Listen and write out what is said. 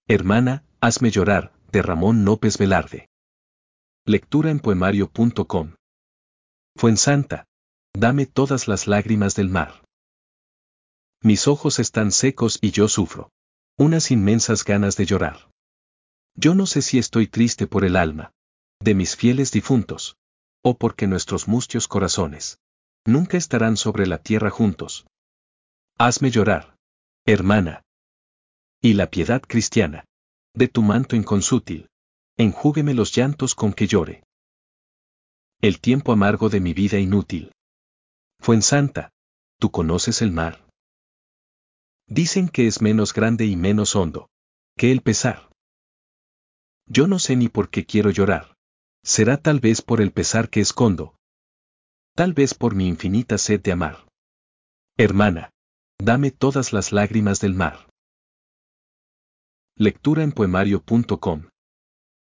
Hermana, hazme llorar, de Ramón López Velarde. Lectura en poemario.com. Fuensanta, dame todas las lágrimas del mar. Mis ojos están secos y yo sufro unas inmensas ganas de llorar. Yo no sé si estoy triste por el alma de mis fieles difuntos, o porque nuestros mustios corazones nunca estarán sobre la tierra juntos. Hazme llorar, hermana. Y la piedad cristiana de tu manto inconsútil enjúgueme los llantos con que llore el tiempo amargo de mi vida inútil. Fuensanta, ¿tú conoces el mar? Dicen que es menos grande y menos hondo que el pesar. Yo no sé ni por qué quiero llorar. Será tal vez por el pesar que escondo. Tal vez por mi infinita sed de amar. Hermana, dame todas las lágrimas del mar. Lectura en poemario.com